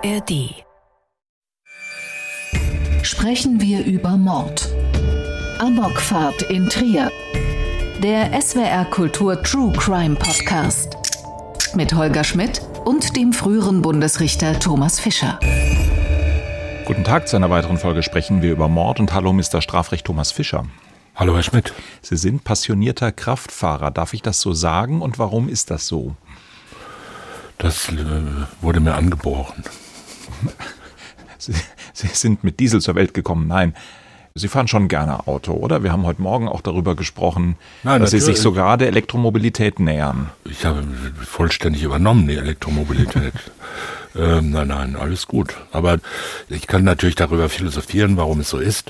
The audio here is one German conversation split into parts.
ARD. Sprechen wir über Mord. Amokfahrt in Trier. Der SWR Kultur True Crime Podcast. Mit Holger Schmidt und dem früheren Bundesrichter Thomas Fischer. Guten Tag, zu einer weiteren Folge sprechen wir über Mord und hallo Mr. Strafrecht Thomas Fischer. Hallo Herr Schmidt. Sie sind passionierter Kraftfahrer, darf ich das so sagen und warum ist das so? Das wurde mir angeboren. Sie sind mit Diesel zur Welt gekommen, nein. Sie fahren schon gerne Auto, oder? Wir haben heute Morgen auch darüber gesprochen, dass Sie sich sogar der Elektromobilität nähern. Ich habe vollständig übernommen, die Elektromobilität. Nein, alles gut. Aber ich kann natürlich darüber philosophieren, warum es so ist.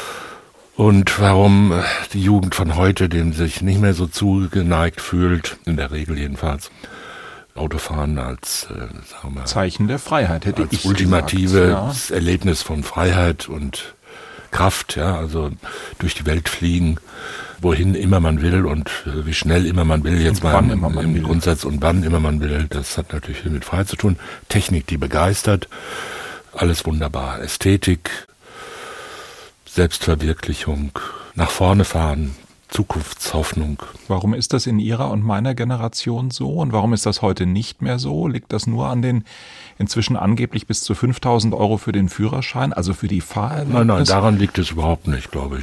Und warum die Jugend von heute dem sich nicht mehr so zugeneigt fühlt, in der Regel jedenfalls, Autofahren als sagen wir, Zeichen der Freiheit, hätte ich als ultimatives gesagt, Erlebnis von Freiheit und Kraft, ja, also durch die Welt fliegen, wohin immer man will und wie schnell immer man will, jetzt mal im Grundsatz und wann immer man will, das hat natürlich viel mit Freiheit zu tun. Technik, die begeistert, alles wunderbar. Ästhetik, Selbstverwirklichung, nach vorne fahren, Zukunftshoffnung. Warum ist das in Ihrer und meiner Generation so und warum ist das heute nicht mehr so? Liegt das nur an den inzwischen angeblich bis zu 5.000 € für den Führerschein, also für die Fahrerlaubnis? Nein, daran liegt es überhaupt nicht, glaube ich.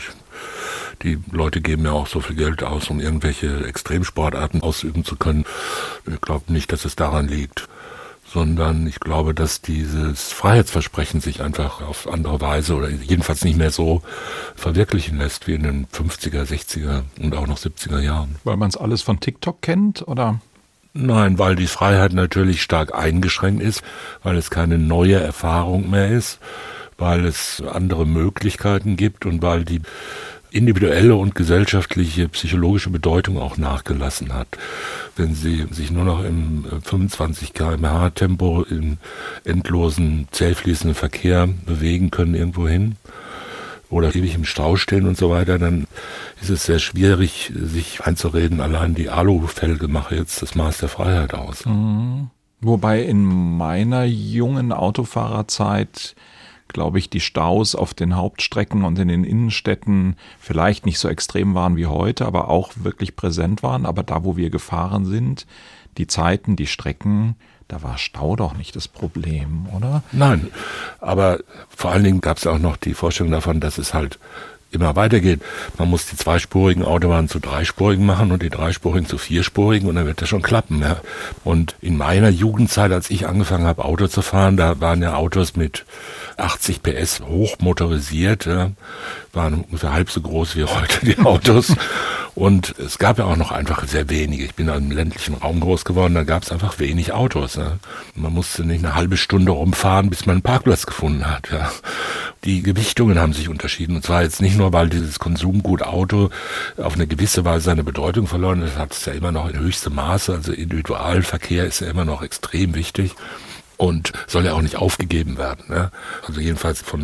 Die Leute geben ja auch so viel Geld aus, um irgendwelche Extremsportarten ausüben zu können. Ich glaube nicht, dass es daran liegt, sondern ich glaube, dass dieses Freiheitsversprechen sich einfach auf andere Weise oder jedenfalls nicht mehr so verwirklichen lässt wie in den 50er, 60er und auch noch 70er Jahren. Weil man es alles von TikTok kennt, oder? Nein, weil die Freiheit natürlich stark eingeschränkt ist, weil es keine neue Erfahrung mehr ist, weil es andere Möglichkeiten gibt und weil die individuelle und gesellschaftliche, psychologische Bedeutung auch nachgelassen hat. Wenn Sie sich nur noch im 25 km/h Tempo im endlosen, zählfließenden Verkehr bewegen können irgendwo hin oder ewig im Stau stehen und so weiter, dann ist es sehr schwierig, sich einzureden, allein die Alufelge mache jetzt das Maß der Freiheit aus. Mhm. Wobei in meiner jungen Autofahrerzeit, glaube ich, die Staus auf den Hauptstrecken und in den Innenstädten vielleicht nicht so extrem waren wie heute, aber auch wirklich präsent waren. Aber da, wo wir gefahren sind, die Zeiten, die Strecken, da war Stau doch nicht das Problem, oder? Nein, aber vor allen Dingen gab es auch noch die Vorstellung davon, dass es halt immer weitergeht. Man muss die zweispurigen Autobahnen zu dreispurigen machen und die dreispurigen zu vierspurigen und dann wird das schon klappen. Ja. Und in meiner Jugendzeit, als ich angefangen habe, Auto zu fahren, da waren ja Autos mit 80 PS hochmotorisiert, ja, waren ungefähr halb so groß wie heute die Autos. Und es gab ja auch noch einfach sehr wenige. Ich bin im ländlichen Raum groß geworden, da gab es einfach wenig Autos. Ja. Man musste nicht eine halbe Stunde rumfahren, bis man einen Parkplatz gefunden hat. Ja. Die Gewichtungen haben sich unterschieden. Und zwar jetzt nicht nur, weil dieses Konsumgut Auto auf eine gewisse Weise seine Bedeutung verloren hat. Das hat es ja immer noch in höchstem Maße. Also Individualverkehr ist ja immer noch extrem wichtig. Und soll ja auch nicht aufgegeben werden. Ne? Also jedenfalls von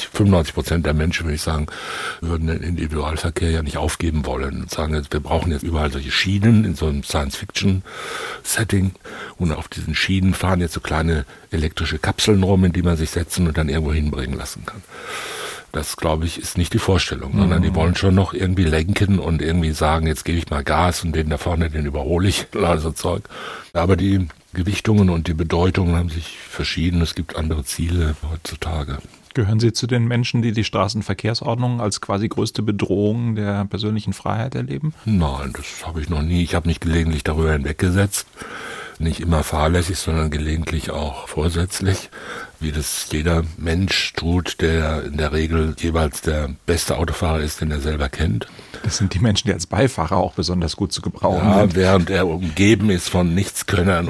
95% der Menschen, würde ich sagen, würden den Individualverkehr ja nicht aufgeben wollen und sagen, wir brauchen jetzt überall solche Schienen in so einem Science-Fiction-Setting und auf diesen Schienen fahren jetzt so kleine elektrische Kapseln rum, in die man sich setzen und dann irgendwo hinbringen lassen kann. Das, glaube ich, ist nicht die Vorstellung, sondern die wollen schon noch irgendwie lenken und irgendwie sagen, jetzt gebe ich mal Gas und den da vorne, den überhole ich, also Zeug. Aber die Gewichtungen und die Bedeutungen haben sich verschieden. Es gibt andere Ziele heutzutage. Gehören Sie zu den Menschen, die die Straßenverkehrsordnung als quasi größte Bedrohung der persönlichen Freiheit erleben? Nein, das habe ich noch nie. Ich habe mich gelegentlich darüber hinweggesetzt. Nicht immer fahrlässig, sondern gelegentlich auch vorsätzlich, wie das jeder Mensch tut, der in der Regel jeweils der beste Autofahrer ist, den er selber kennt. Das sind die Menschen, die als Beifahrer auch besonders gut zu gebrauchen sind. Ja, während er umgeben ist von Nichtskönnern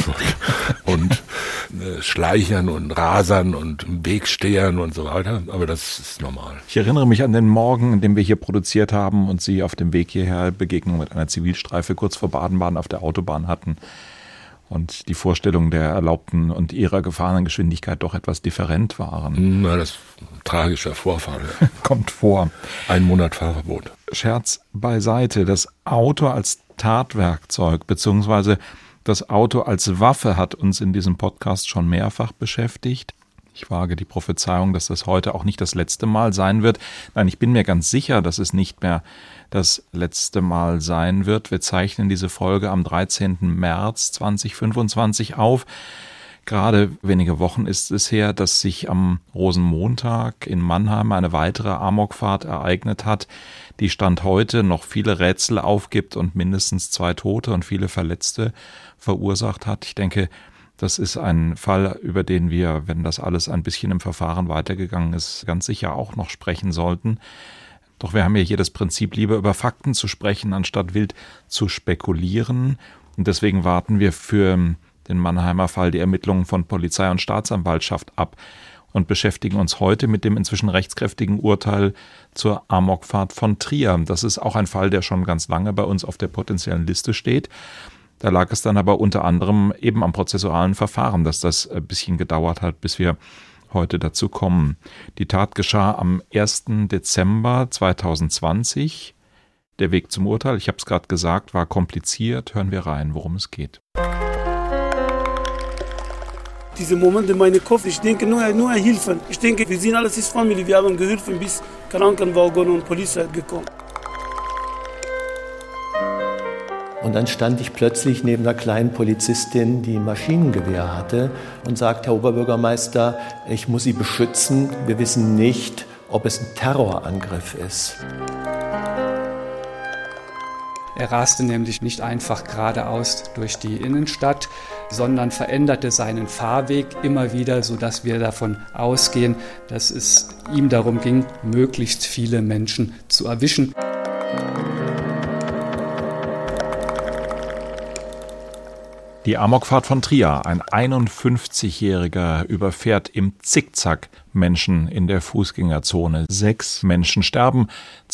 und Schleichern und Rasern und Wegstehern und so weiter. Aber das ist normal. Ich erinnere mich an den Morgen, in dem wir hier produziert haben und Sie auf dem Weg hierher Begegnung mit einer Zivilstreife kurz vor Baden-Baden auf der Autobahn hatten. Und die Vorstellungen der erlaubten und ihrer gefahrenen Geschwindigkeit doch etwas different waren. Na, das ist ein tragischer Vorfall. Kommt vor. 1 Monat Fahrverbot. Scherz beiseite. Das Auto als Tatwerkzeug beziehungsweise Das Auto als Waffe hat uns in diesem Podcast schon mehrfach beschäftigt. Ich wage die Prophezeiung, dass das heute auch nicht das letzte Mal sein wird. Nein, ich bin mir ganz sicher, dass es nicht mehr das letzte Mal sein wird. Wir zeichnen diese Folge am 13. März 2025 auf. Gerade wenige Wochen ist es her, dass sich am Rosenmontag in Mannheim eine weitere Amokfahrt ereignet hat, die Stand heute noch viele Rätsel aufgibt und mindestens 2 Tote und viele Verletzte verursacht hat. Ich denke, das ist ein Fall, über den wir, wenn das alles ein bisschen im Verfahren weitergegangen ist, ganz sicher auch noch sprechen sollten. Doch wir haben ja hier das Prinzip, lieber über Fakten zu sprechen, anstatt wild zu spekulieren. Und deswegen warten wir für den Mannheimer Fall die Ermittlungen von Polizei und Staatsanwaltschaft ab und beschäftigen uns heute mit dem inzwischen rechtskräftigen Urteil zur Amokfahrt von Trier. Das ist auch ein Fall, der schon ganz lange bei uns auf der potenziellen Liste steht. Da lag es dann aber unter anderem eben am prozessualen Verfahren, dass das ein bisschen gedauert hat, bis wir heute dazu kommen. Die Tat geschah am 1. Dezember 2020. Der Weg zum Urteil, ich habe es gerade gesagt, war kompliziert. Hören wir rein, worum es geht. Diese Momente in meinem Kopf, ich denke nur Hilfe. Ich denke, wir sind alles Familie, wir haben geholfen, bis Krankenwagen und Polizei gekommen. Und dann stand ich plötzlich neben einer kleinen Polizistin, die ein Maschinengewehr hatte und sagte, Herr Oberbürgermeister, ich muss Sie beschützen. Wir wissen nicht, ob es ein Terrorangriff ist. Er raste nämlich nicht einfach geradeaus durch die Innenstadt, sondern veränderte seinen Fahrweg immer wieder, sodass wir davon ausgehen, dass es ihm darum ging, möglichst viele Menschen zu erwischen. Die Amokfahrt von Trier. Ein 51-Jähriger überfährt im Zickzack Menschen in der Fußgängerzone. 6 Menschen sterben,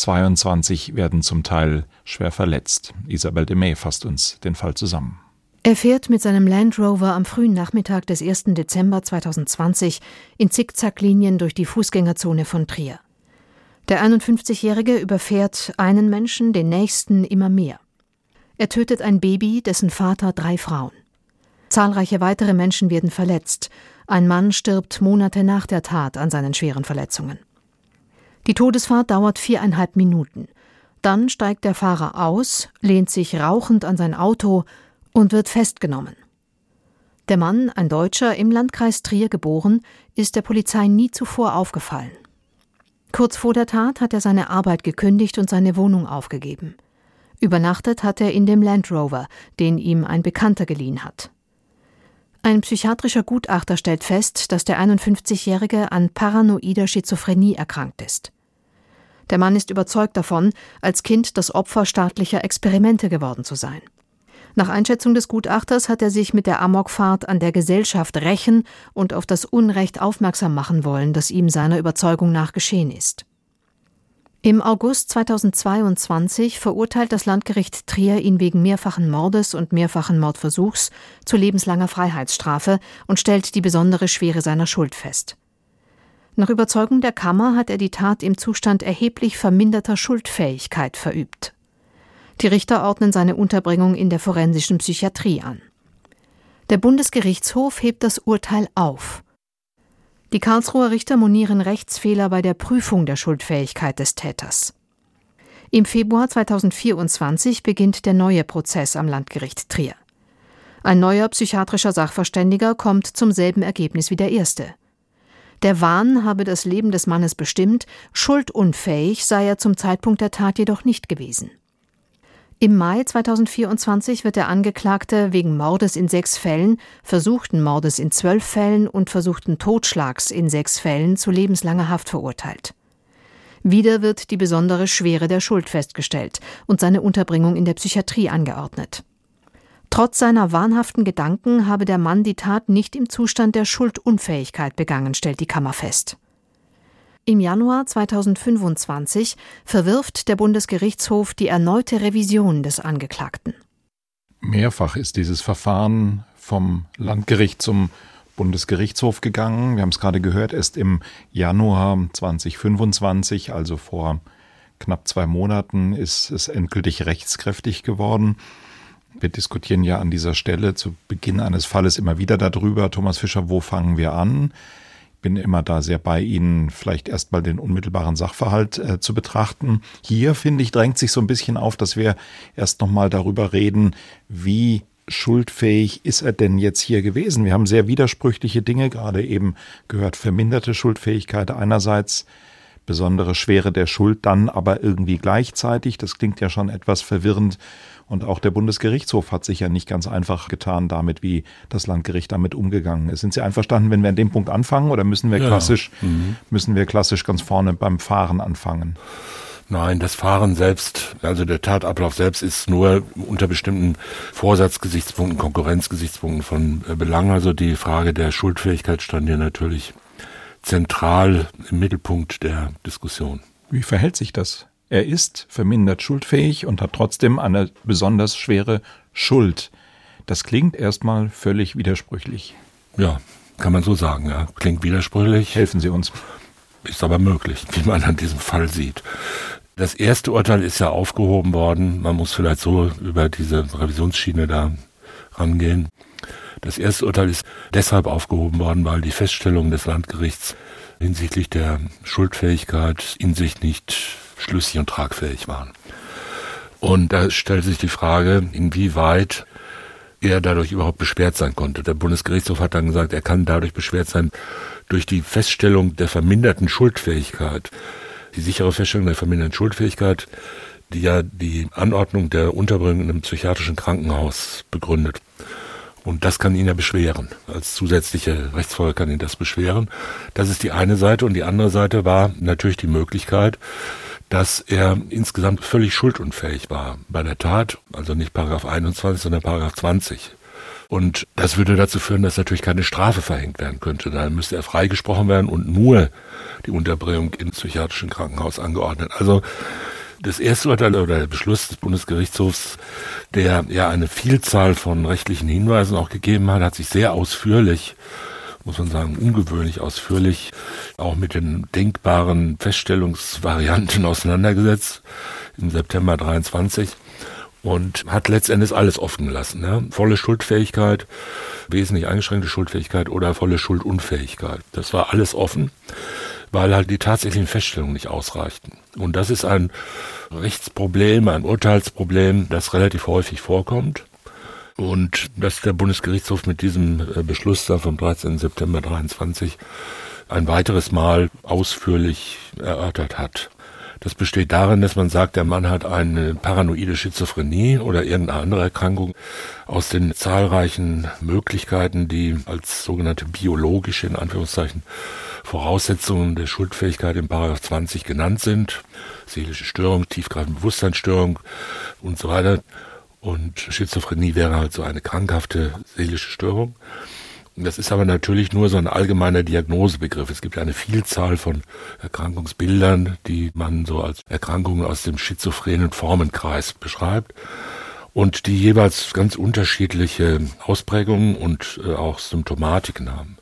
22 werden zum Teil schwer verletzt. Isabel de May fasst uns den Fall zusammen. Er fährt mit seinem Land Rover am frühen Nachmittag des 1. Dezember 2020 in Zickzacklinien durch die Fußgängerzone von Trier. Der 51-Jährige überfährt einen Menschen, den nächsten immer mehr. Er tötet ein Baby, dessen Vater 3 Frauen. Zahlreiche weitere Menschen werden verletzt. Ein Mann stirbt Monate nach der Tat an seinen schweren Verletzungen. Die Todesfahrt dauert 4,5 Minuten. Dann steigt der Fahrer aus, lehnt sich rauchend an sein Auto und wird festgenommen. Der Mann, ein Deutscher, im Landkreis Trier geboren, ist der Polizei nie zuvor aufgefallen. Kurz vor der Tat hat er seine Arbeit gekündigt und seine Wohnung aufgegeben. Übernachtet hat er in dem Land Rover, den ihm ein Bekannter geliehen hat. Ein psychiatrischer Gutachter stellt fest, dass der 51-Jährige an paranoider Schizophrenie erkrankt ist. Der Mann ist überzeugt davon, als Kind das Opfer staatlicher Experimente geworden zu sein. Nach Einschätzung des Gutachters hat er sich mit der Amokfahrt an der Gesellschaft rächen und auf das Unrecht aufmerksam machen wollen, das ihm seiner Überzeugung nach geschehen ist. Im August 2022 verurteilt das Landgericht Trier ihn wegen mehrfachen Mordes und mehrfachen Mordversuchs zu lebenslanger Freiheitsstrafe und stellt die besondere Schwere seiner Schuld fest. Nach Überzeugung der Kammer hat er die Tat im Zustand erheblich verminderter Schuldfähigkeit verübt. Die Richter ordnen seine Unterbringung in der forensischen Psychiatrie an. Der Bundesgerichtshof hebt das Urteil auf. Die Karlsruher Richter monieren Rechtsfehler bei der Prüfung der Schuldfähigkeit des Täters. Im Februar 2024 beginnt der neue Prozess am Landgericht Trier. Ein neuer psychiatrischer Sachverständiger kommt zum selben Ergebnis wie der erste. Der Wahn habe das Leben des Mannes bestimmt, schuldunfähig sei er zum Zeitpunkt der Tat jedoch nicht gewesen. Im Mai 2024 wird der Angeklagte wegen Mordes in 6 Fällen, versuchten Mordes in 12 Fällen und versuchten Totschlags in 6 Fällen zu lebenslanger Haft verurteilt. Wieder wird die besondere Schwere der Schuld festgestellt und seine Unterbringung in der Psychiatrie angeordnet. Trotz seiner wahnhaften Gedanken habe der Mann die Tat nicht im Zustand der Schuldunfähigkeit begangen, stellt die Kammer fest. Im Januar 2025 verwirft der Bundesgerichtshof die erneute Revision des Angeklagten. Mehrfach ist dieses Verfahren vom Landgericht zum Bundesgerichtshof gegangen. Wir haben es gerade gehört, erst im Januar 2025, also vor knapp 2 Monaten, ist es endgültig rechtskräftig geworden. Wir diskutieren ja an dieser Stelle zu Beginn eines Falles immer wieder darüber, Thomas Fischer, wo fangen wir an? Ich bin immer da sehr bei Ihnen, vielleicht erstmal den unmittelbaren Sachverhalt zu betrachten. Hier, finde ich, drängt sich so ein bisschen auf, dass wir erst nochmal darüber reden, wie schuldfähig ist er denn jetzt hier gewesen? Wir haben sehr widersprüchliche Dinge gerade eben gehört. Verminderte Schuldfähigkeit einerseits, besondere Schwere der Schuld dann aber irgendwie gleichzeitig. Das klingt ja schon etwas verwirrend. Und auch der Bundesgerichtshof hat sich ja nicht ganz einfach getan damit, wie das Landgericht damit umgegangen ist. Sind Sie einverstanden, wenn wir an dem Punkt anfangen, oder müssen wir klassisch ganz vorne beim Fahren anfangen? Nein, das Fahren selbst, also der Tatablauf selbst ist nur unter bestimmten Vorsatzgesichtspunkten, Konkurrenzgesichtspunkten von Belang. Also die Frage der Schuldfähigkeit stand hier natürlich zentral im Mittelpunkt der Diskussion. Wie verhält sich das? Er ist vermindert schuldfähig und hat trotzdem eine besonders schwere Schuld. Das klingt erstmal völlig widersprüchlich. Ja, kann man so sagen, ja. Klingt widersprüchlich. Helfen Sie uns. Ist aber möglich, wie man an diesem Fall sieht. Das erste Urteil ist ja aufgehoben worden. Man muss vielleicht so über diese Revisionsschiene da rangehen. Das erste Urteil ist deshalb aufgehoben worden, weil die Feststellungen des Landgerichts hinsichtlich der Schuldfähigkeit in sich nicht schlüssig und tragfähig waren. Und da stellt sich die Frage, inwieweit er dadurch überhaupt beschwert sein konnte. Der Bundesgerichtshof hat dann gesagt, er kann dadurch beschwert sein durch die Feststellung der verminderten Schuldfähigkeit. Die sichere Feststellung der verminderten Schuldfähigkeit, die ja die Anordnung der Unterbringung in einem psychiatrischen Krankenhaus begründet. Und das kann ihn ja beschweren. Als zusätzliche Rechtsfolge kann ihn das beschweren. Das ist die eine Seite. Und die andere Seite war natürlich die Möglichkeit, dass er insgesamt völlig schuldunfähig war bei der Tat. Also nicht Paragraph 21, sondern Paragraph 20. Und das würde dazu führen, dass natürlich keine Strafe verhängt werden könnte. Dann müsste er freigesprochen werden und nur die Unterbringung im psychiatrischen Krankenhaus angeordnet. Also das erste Urteil oder der Beschluss des Bundesgerichtshofs, der ja eine Vielzahl von rechtlichen Hinweisen auch gegeben hat sich sehr ausführlich, muss man sagen, ungewöhnlich ausführlich, auch mit den denkbaren Feststellungsvarianten auseinandergesetzt im September 23 und hat letztendlich alles offen gelassen. Ja? Volle Schuldfähigkeit, wesentlich eingeschränkte Schuldfähigkeit oder volle Schuldunfähigkeit. Das war alles offen, weil halt die tatsächlichen Feststellungen nicht ausreichten. Und das ist ein Rechtsproblem, ein Urteilsproblem, das relativ häufig vorkommt. Und dass der Bundesgerichtshof mit diesem Beschluss da vom 13. September 23 ein weiteres Mal ausführlich erörtert hat. Das besteht darin, dass man sagt, der Mann hat eine paranoide Schizophrenie oder irgendeine andere Erkrankung aus den zahlreichen Möglichkeiten, die als sogenannte biologische, in Anführungszeichen, Voraussetzungen der Schuldfähigkeit im Paragraph 20 genannt sind. Seelische Störung, tiefgreifende Bewusstseinsstörung und so weiter. Und Schizophrenie wäre halt so eine krankhafte seelische Störung. Das ist aber natürlich nur so ein allgemeiner Diagnosebegriff. Es gibt eine Vielzahl von Erkrankungsbildern, die man so als Erkrankungen aus dem schizophrenen Formenkreis beschreibt und die jeweils ganz unterschiedliche Ausprägungen und auch Symptomatiken haben.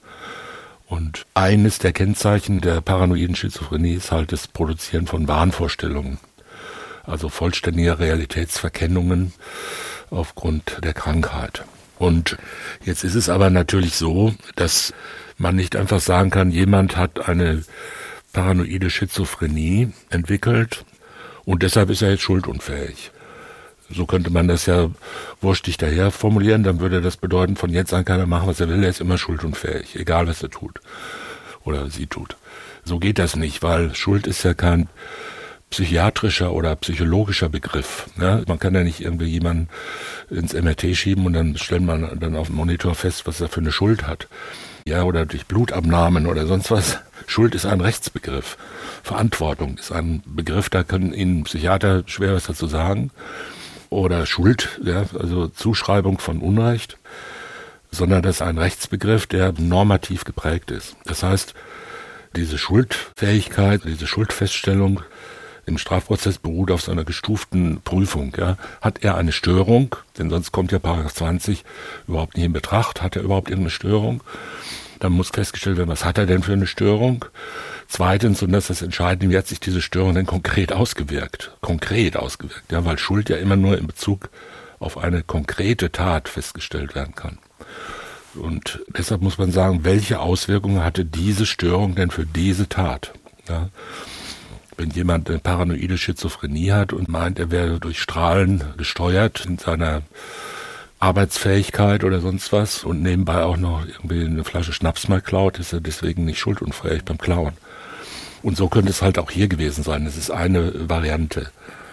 Und eines der Kennzeichen der paranoiden Schizophrenie ist halt das Produzieren von Wahnvorstellungen, also vollständige Realitätsverkennungen aufgrund der Krankheit. Und jetzt ist es aber natürlich so, dass man nicht einfach sagen kann, jemand hat eine paranoide Schizophrenie entwickelt und deshalb ist er jetzt schuldunfähig. So könnte man das ja wurstig daher formulieren, dann würde das bedeuten, von jetzt an kann er machen, was er will, er ist immer schuldunfähig, egal was er tut oder sie tut. So geht das nicht, weil Schuld ist ja kein psychiatrischer oder psychologischer Begriff. Ja, man kann ja nicht irgendwie jemanden ins MRT schieben und dann stellt man dann auf dem Monitor fest, was er für eine Schuld hat. Ja, oder durch Blutabnahmen oder sonst was. Schuld ist ein Rechtsbegriff. Verantwortung ist ein Begriff, da können Ihnen Psychiater schwer was dazu sagen. Oder Schuld, ja, also Zuschreibung von Unrecht. Sondern das ist ein Rechtsbegriff, der normativ geprägt ist. Das heißt, diese Schuldfähigkeit, diese Schuldfeststellung im Strafprozess beruht auf seiner gestuften Prüfung. Ja. Hat er eine Störung, denn sonst kommt ja Paragraph 20 überhaupt nicht in Betracht, hat er überhaupt irgendeine Störung? Dann muss festgestellt werden, was hat er denn für eine Störung? Zweitens, und das ist das Entscheidende, wie hat sich diese Störung denn konkret ausgewirkt? Ja, weil Schuld ja immer nur in Bezug auf eine konkrete Tat festgestellt werden kann. Und deshalb muss man sagen, welche Auswirkungen hatte diese Störung denn für diese Tat? Ja? Wenn jemand eine paranoide Schizophrenie hat und meint, er wäre durch Strahlen gesteuert in seiner Arbeitsfähigkeit oder sonst was und nebenbei auch noch irgendwie eine Flasche Schnaps mal klaut, ist er deswegen nicht schuldunfähig beim Klauen. Und so könnte es halt auch hier gewesen sein. Das ist eine Variante.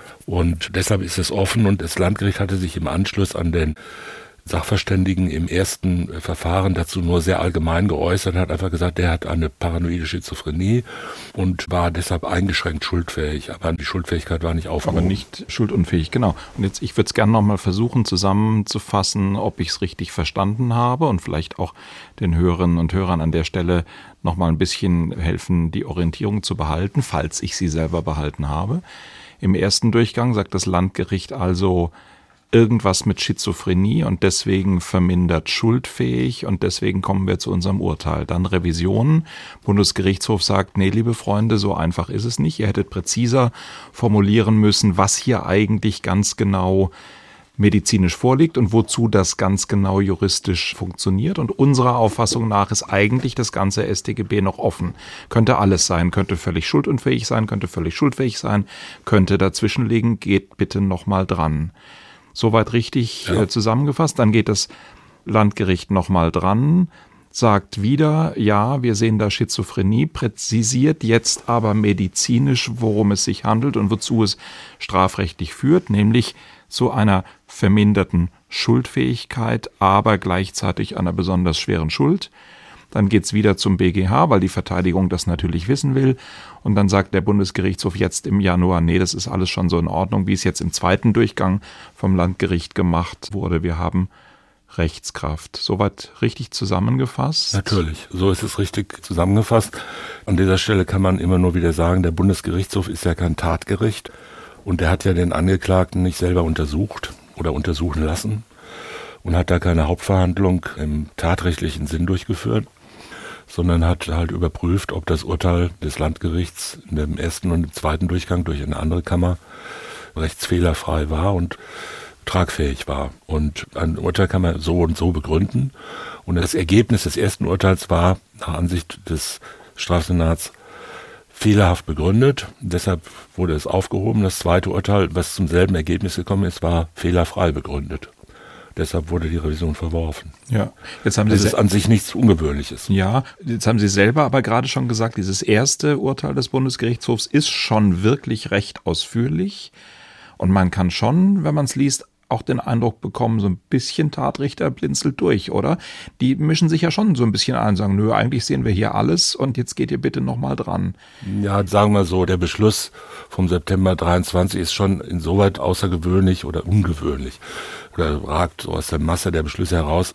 Und deshalb ist es offen und das Landgericht hatte sich im Anschluss an den Sachverständigen im ersten Verfahren dazu nur sehr allgemein geäußert, hat einfach gesagt, der hat eine paranoide Schizophrenie und war deshalb eingeschränkt schuldfähig, aber die Schuldfähigkeit war nicht aufgehoben. Aber nicht schuldunfähig, genau. Und jetzt, ich würde es gerne nochmal versuchen zusammenzufassen, ob ich es richtig verstanden habe und vielleicht auch den Hörerinnen und Hörern an der Stelle nochmal ein bisschen helfen, die Orientierung zu behalten, falls ich sie selber behalten habe. Im ersten Durchgang sagt das Landgericht also, irgendwas mit Schizophrenie und deswegen vermindert schuldfähig und deswegen kommen wir zu unserem Urteil. Dann Revision. Bundesgerichtshof sagt, nee, liebe Freunde, so einfach ist es nicht. Ihr hättet präziser formulieren müssen, was hier eigentlich ganz genau medizinisch vorliegt und wozu das ganz genau juristisch funktioniert. Und unserer Auffassung nach ist eigentlich das ganze StGB noch offen. Könnte alles sein, könnte völlig schuldunfähig sein, könnte völlig schuldfähig sein, könnte dazwischen liegen, geht bitte nochmal dran. Soweit richtig zusammengefasst. Dann geht das Landgericht nochmal dran, sagt wieder, ja, wir sehen da Schizophrenie, präzisiert jetzt aber medizinisch, worum es sich handelt und wozu es strafrechtlich führt, nämlich zu einer verminderten Schuldfähigkeit, aber gleichzeitig einer besonders schweren Schuld. Dann geht's wieder zum BGH, weil die Verteidigung das natürlich wissen will. Und dann sagt der Bundesgerichtshof jetzt im Januar, nee, das ist alles schon so in Ordnung, wie es jetzt im zweiten Durchgang vom Landgericht gemacht wurde. Wir haben Rechtskraft. Soweit richtig zusammengefasst? Natürlich, so ist es richtig zusammengefasst. An dieser Stelle kann man immer nur wieder sagen, der Bundesgerichtshof ist ja kein Tatgericht und der hat ja den Angeklagten nicht selber untersucht oder untersuchen lassen und hat da keine Hauptverhandlung im tatrechtlichen Sinn durchgeführt, sondern hat halt überprüft, ob das Urteil des Landgerichts in dem ersten und im zweiten Durchgang durch eine andere Kammer rechtsfehlerfrei war und tragfähig war. Und ein Urteil kann man so und so begründen. Und das Ergebnis des ersten Urteils war nach Ansicht des Strafsenats fehlerhaft begründet. Deshalb wurde es aufgehoben. Das zweite Urteil, was zum selben Ergebnis gekommen ist, war fehlerfrei begründet. Deshalb wurde die Revision verworfen. Ja, jetzt haben das ist an sich nichts Ungewöhnliches. Ja, jetzt haben Sie selber aber gerade schon gesagt, dieses erste Urteil des Bundesgerichtshofs ist schon wirklich recht ausführlich. Und man kann schon, wenn man es liest, auch den Eindruck bekommen, so ein bisschen Tatrichter blinzelt durch, oder? Die mischen sich ja schon so ein bisschen ein und sagen, nö, eigentlich sehen wir hier alles und jetzt geht ihr bitte nochmal dran. Ja, sagen wir so, der Beschluss vom September 23 ist schon insoweit außergewöhnlich oder ungewöhnlich oder ragt so aus der Masse der Beschlüsse heraus,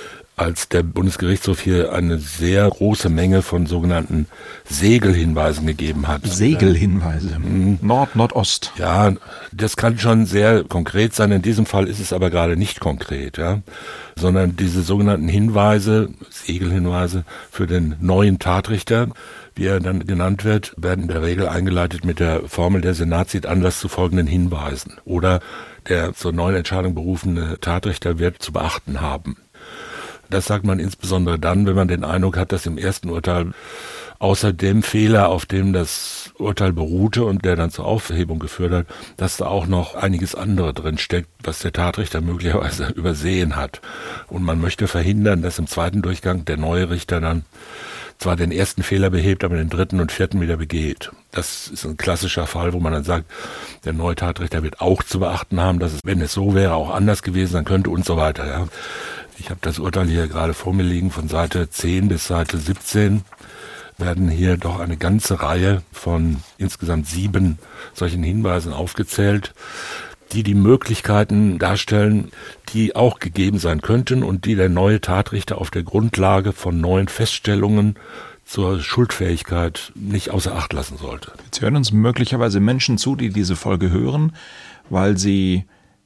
als der Bundesgerichtshof hier eine sehr große Menge von sogenannten Segelhinweisen gegeben hat. Segelhinweise? Nord, Nordost. Ja, das kann schon sehr konkret sein. In diesem Fall ist es aber gerade nicht konkret, ja, sondern diese sogenannten Hinweise, Segelhinweise für den neuen Tatrichter, wie er dann genannt wird, werden in der Regel eingeleitet mit der Formel, der Senat sieht Anlass zu folgenden Hinweisen oder der zur neuen Entscheidung berufene Tatrichter wird zu beachten haben. Das sagt man insbesondere dann, wenn man den Eindruck hat, dass im ersten Urteil außer dem Fehler, auf dem das Urteil beruhte und der dann zur Aufhebung geführt hat, dass da auch noch einiges andere drin steckt, was der Tatrichter möglicherweise übersehen hat. Und man möchte verhindern, dass im zweiten Durchgang der neue Richter dann zwar den ersten Fehler behebt, aber den dritten und vierten wieder begeht. Das ist ein klassischer Fall, wo man dann sagt, der neue Tatrichter wird auch zu beachten haben, dass es, wenn es so wäre, auch anders gewesen sein könnte und so weiter. Ja. Ich habe das Urteil hier gerade vor mir liegen, von Seite 10 bis Seite 17 werden hier doch eine ganze Reihe von insgesamt 7 solchen Hinweisen aufgezählt, die Möglichkeiten darstellen, die auch gegeben sein könnten und die der neue Tatrichter auf der Grundlage von neuen Feststellungen zur Schuldfähigkeit nicht außer Acht lassen sollte. Jetzt hören uns möglicherweise Menschen zu, die diese Folge hören, weil sie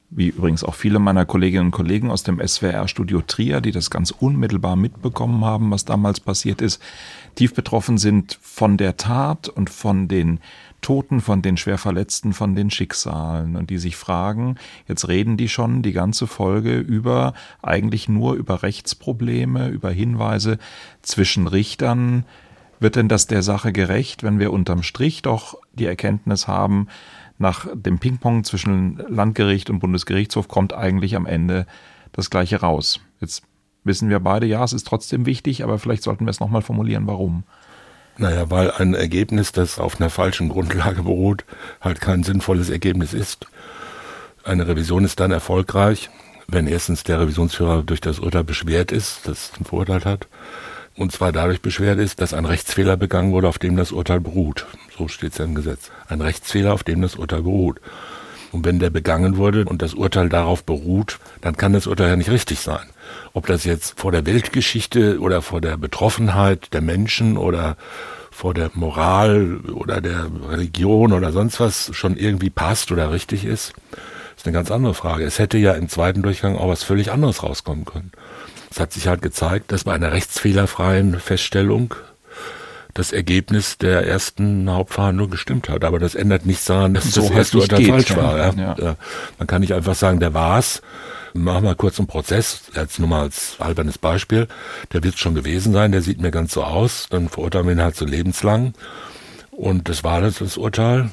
wie übrigens auch viele meiner Kolleginnen und Kollegen aus dem SWR-Studio Trier, die das ganz unmittelbar mitbekommen haben, was damals passiert ist, tief betroffen sind von der Tat und von den Toten, von den Schwerverletzten, von den Schicksalen und die sich fragen, jetzt reden die schon die ganze Folge eigentlich nur über Rechtsprobleme, über Hinweise zwischen Richtern. Wird denn das der Sache gerecht, wenn wir unterm Strich doch die Erkenntnis haben, nach dem Ping-Pong zwischen Landgericht und Bundesgerichtshof kommt eigentlich am Ende das Gleiche raus. Jetzt wissen wir beide, ja, es ist trotzdem wichtig, aber vielleicht sollten wir es nochmal formulieren, warum. Naja, weil ein Ergebnis, das auf einer falschen Grundlage beruht, halt kein sinnvolles Ergebnis ist. Eine Revision ist dann erfolgreich, wenn erstens der Revisionsführer durch das Urteil beschwert ist, das ihn verurteilt hat, und zwar dadurch beschwert ist, dass ein Rechtsfehler begangen wurde, auf dem das Urteil beruht. So steht es ja im Gesetz. Ein Rechtsfehler, auf dem das Urteil beruht. Und wenn der begangen wurde und das Urteil darauf beruht, dann kann das Urteil ja nicht richtig sein. Ob das jetzt vor der Weltgeschichte oder vor der Betroffenheit der Menschen oder vor der Moral oder der Religion oder sonst was schon irgendwie passt oder richtig ist eine ganz andere Frage. Es hätte ja im zweiten Durchgang auch was völlig anderes rauskommen können. Es hat sich halt gezeigt, dass bei einer rechtsfehlerfreien Feststellung das Ergebnis der ersten Hauptverhandlung gestimmt hat. Aber das ändert nichts daran, dass das erste Urteil falsch war. Ja. Man kann nicht einfach sagen, der war's. Machen wir kurz einen Prozess, jetzt nur mal als albernes Beispiel. Der wird schon gewesen sein, der sieht mir ganz so aus. Dann verurteilen wir ihn halt so lebenslang. Und das war das Urteil.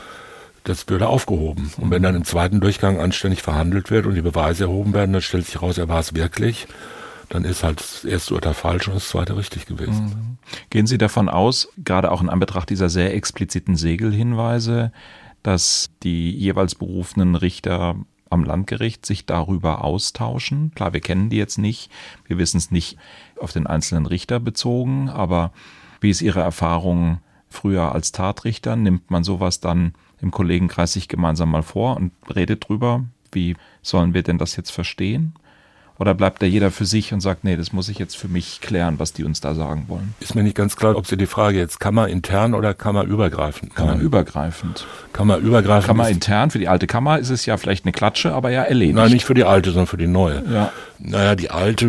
Das würde aufgehoben. Und wenn dann im zweiten Durchgang anständig verhandelt wird und die Beweise erhoben werden, dann stellt sich raus, er war es wirklich. Dann ist halt das erste Urteil falsch und das zweite richtig gewesen. Gehen Sie davon aus, gerade auch in Anbetracht dieser sehr expliziten Segelhinweise, dass die jeweils berufenen Richter am Landgericht sich darüber austauschen? Klar, wir kennen die jetzt nicht, wir wissen es nicht auf den einzelnen Richter bezogen, aber wie ist Ihre Erfahrung früher als Tatrichter? Nimmt man sowas dann im Kollegenkreis sich gemeinsam mal vor und redet drüber, wie sollen wir denn das jetzt verstehen? Oder bleibt da jeder für sich und sagt, nee, das muss ich jetzt für mich klären, was die uns da sagen wollen? Ist mir nicht ganz klar, ob Sie die Frage jetzt kammerintern oder kammerübergreifend meinen. Kammerübergreifend. Kammerübergreifend. Kammerintern, für die alte Kammer ist es ja vielleicht eine Klatsche, aber ja erledigt. Nein, nicht für die alte, sondern für die neue. Ja. Naja, die alte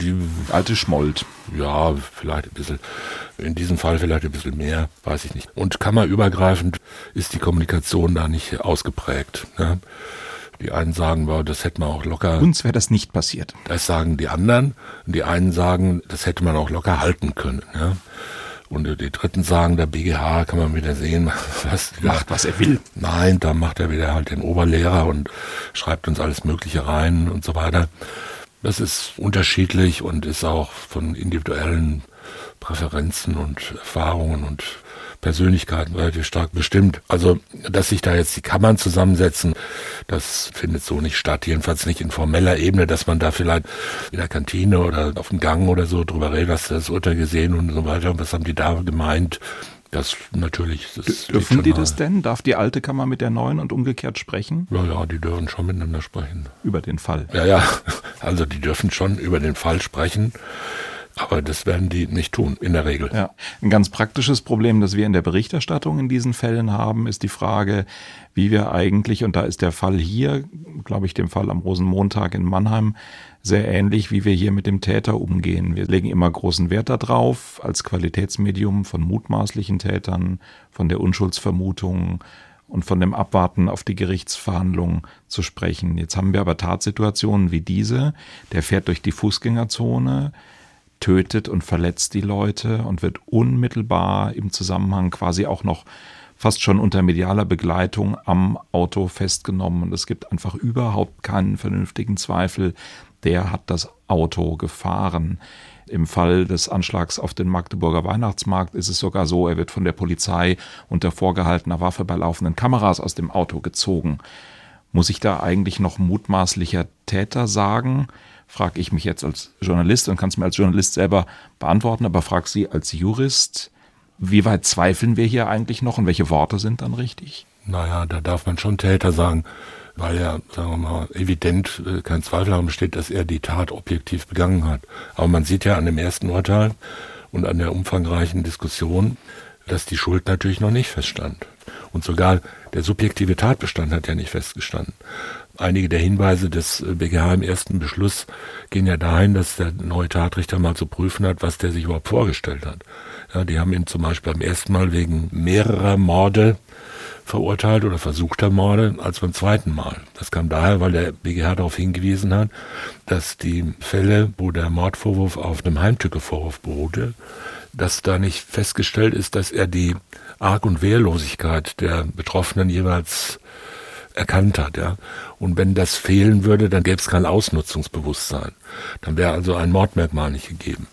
schmollt. Ja, vielleicht ein bisschen, in diesem Fall vielleicht ein bisschen mehr, weiß ich nicht. Und kammerübergreifend ist die Kommunikation da nicht ausgeprägt, ne? Die einen sagen, das hätte man auch locker... Uns wäre das nicht passiert. Das sagen die anderen. Und die einen sagen, das hätte man auch locker halten können. Ja? Und die Dritten sagen, der BGH kann man wieder sehen, was er will. Nein, da macht er wieder halt den Oberlehrer und schreibt uns alles Mögliche rein und so weiter. Das ist unterschiedlich und ist auch von individuellen Präferenzen und Erfahrungen und Persönlichkeiten relativ stark bestimmt. Also, dass sich da jetzt die Kammern zusammensetzen, das findet so nicht statt. Jedenfalls nicht in formeller Ebene, dass man da vielleicht in der Kantine oder auf dem Gang oder so drüber redet, was das Urteil gesehen und so weiter. Und was haben die da gemeint? Das natürlich. Dürfen die das denn? Darf die alte Kammer mit der neuen und umgekehrt sprechen? Ja, die dürfen schon miteinander sprechen. Über den Fall? Ja. Also, die dürfen schon über den Fall sprechen. Aber das werden die nicht tun, in der Regel. Ja. Ein ganz praktisches Problem, das wir in der Berichterstattung in diesen Fällen haben, ist die Frage, wie wir eigentlich, und da ist der Fall hier, glaube ich, dem Fall am Rosenmontag in Mannheim, sehr ähnlich, wie wir hier mit dem Täter umgehen. Wir legen immer großen Wert darauf, als Qualitätsmedium von mutmaßlichen Tätern, von der Unschuldsvermutung und von dem Abwarten auf die Gerichtsverhandlung zu sprechen. Jetzt haben wir aber Tatsituationen wie diese, der fährt durch die Fußgängerzone, tötet und verletzt die Leute und wird unmittelbar im Zusammenhang quasi auch noch fast schon unter medialer Begleitung am Auto festgenommen. Und es gibt einfach überhaupt keinen vernünftigen Zweifel, der hat das Auto gefahren. Im Fall des Anschlags auf den Magdeburger Weihnachtsmarkt ist es sogar so, er wird von der Polizei unter vorgehaltener Waffe bei laufenden Kameras aus dem Auto gezogen. Muss ich da eigentlich noch mutmaßlicher Täter sagen? Frage ich mich jetzt als Journalist und kann es mir als Journalist selber beantworten, aber frage Sie als Jurist, wie weit zweifeln wir hier eigentlich noch und welche Worte sind dann richtig? Naja, da darf man schon Täter sagen, weil ja, sagen wir mal, evident kein Zweifel daran besteht, dass er die Tat objektiv begangen hat. Aber man sieht ja an dem ersten Urteil und an der umfangreichen Diskussion, dass die Schuld natürlich noch nicht feststand. Und sogar der subjektive Tatbestand hat ja nicht festgestanden. einige der Hinweise des BGH im ersten Beschluss gehen ja dahin, dass der neue Tatrichter mal zu prüfen hat, was der sich überhaupt vorgestellt hat. Ja, die haben ihn zum Beispiel beim ersten Mal wegen mehrerer Morde verurteilt oder versuchter Morde als beim zweiten Mal. Das kam daher, weil der BGH darauf hingewiesen hat, dass die Fälle, wo der Mordvorwurf auf einem Heimtückevorwurf beruhte, dass da nicht festgestellt ist, dass er die Arg- und Wehrlosigkeit der Betroffenen jeweils erkannt hat. Ja. Und wenn das fehlen würde, dann gäbe es kein Ausnutzungsbewusstsein. Dann wäre also ein Mordmerkmal nicht gegeben.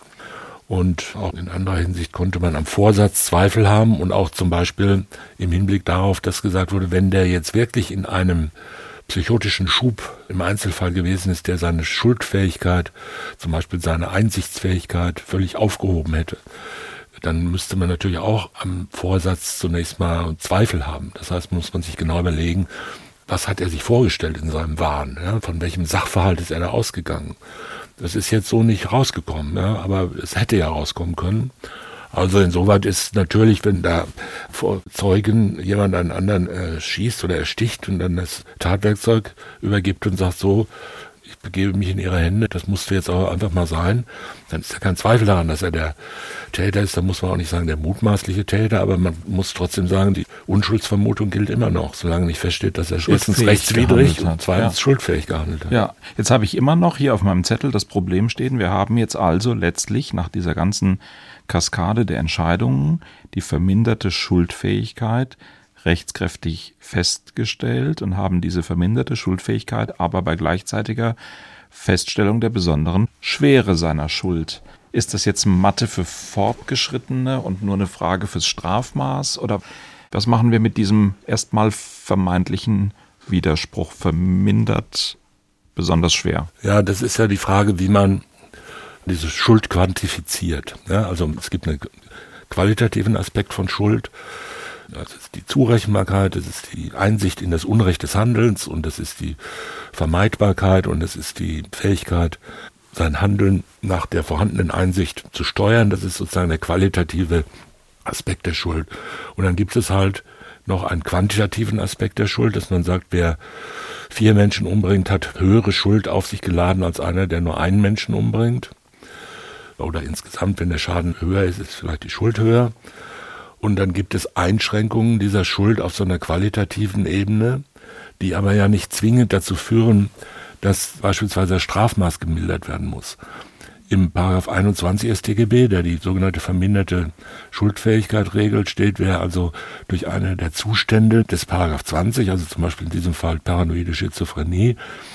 Und auch in anderer Hinsicht konnte man am Vorsatz Zweifel haben und auch zum Beispiel im Hinblick darauf, dass gesagt wurde, wenn der jetzt wirklich in einem psychotischen Schub im Einzelfall gewesen ist, der seine Schuldfähigkeit, zum Beispiel seine Einsichtsfähigkeit völlig aufgehoben hätte, dann müsste man natürlich auch am Vorsatz zunächst mal Zweifel haben. Das heißt, muss man sich genau überlegen, was hat er sich vorgestellt in seinem Wahn, ja? Von welchem Sachverhalt ist er da ausgegangen. Das ist jetzt so nicht rausgekommen, ja? Aber es hätte ja rauskommen können. Also insoweit ist natürlich, wenn da vor Zeugen jemand einen anderen schießt oder ersticht und dann das Tatwerkzeug übergibt und sagt so, ich begebe mich in Ihre Hände, das musste jetzt auch einfach mal sein, dann ist ja kein Zweifel daran, dass er der Täter ist. Da muss man auch nicht sagen, der mutmaßliche Täter, aber man muss trotzdem sagen, die Unschuldsvermutung gilt immer noch, solange nicht feststeht, dass er erstens rechtswidrig und zweitens schuldfähig gehandelt hat. Ja, jetzt habe ich immer noch hier auf meinem Zettel das Problem stehen, wir haben jetzt also letztlich nach dieser ganzen Kaskade der Entscheidungen die verminderte Schuldfähigkeit rechtskräftig festgestellt und haben diese verminderte Schuldfähigkeit aber bei gleichzeitiger Feststellung der besonderen Schwere seiner Schuld. Ist das jetzt Mathe für Fortgeschrittene und nur eine Frage fürs Strafmaß? Oder was machen wir mit diesem erstmal vermeintlichen Widerspruch? Vermindert besonders schwer. Ja, das ist ja die Frage, wie man diese Schuld quantifiziert. Ja, also es gibt einen qualitativen Aspekt von Schuld. Das ist die Zurechenbarkeit, das ist die Einsicht in das Unrecht des Handelns und das ist die Vermeidbarkeit und das ist die Fähigkeit, sein Handeln nach der vorhandenen Einsicht zu steuern. Das ist sozusagen der qualitative Aspekt der Schuld. Und dann gibt es halt noch einen quantitativen Aspekt der Schuld, dass man sagt, wer 4 Menschen umbringt, hat höhere Schuld auf sich geladen als einer, der nur einen Menschen umbringt. Oder insgesamt, wenn der Schaden höher ist, ist vielleicht die Schuld höher. Und dann gibt es Einschränkungen dieser Schuld auf so einer qualitativen Ebene, die aber ja nicht zwingend dazu führen, dass beispielsweise das Strafmaß gemildert werden muss. Im § 21 StGB, der die sogenannte verminderte Schuldfähigkeit regelt, steht, wer also durch eine der Zustände des § 20, also zum Beispiel in diesem Fall paranoide Schizophrenie,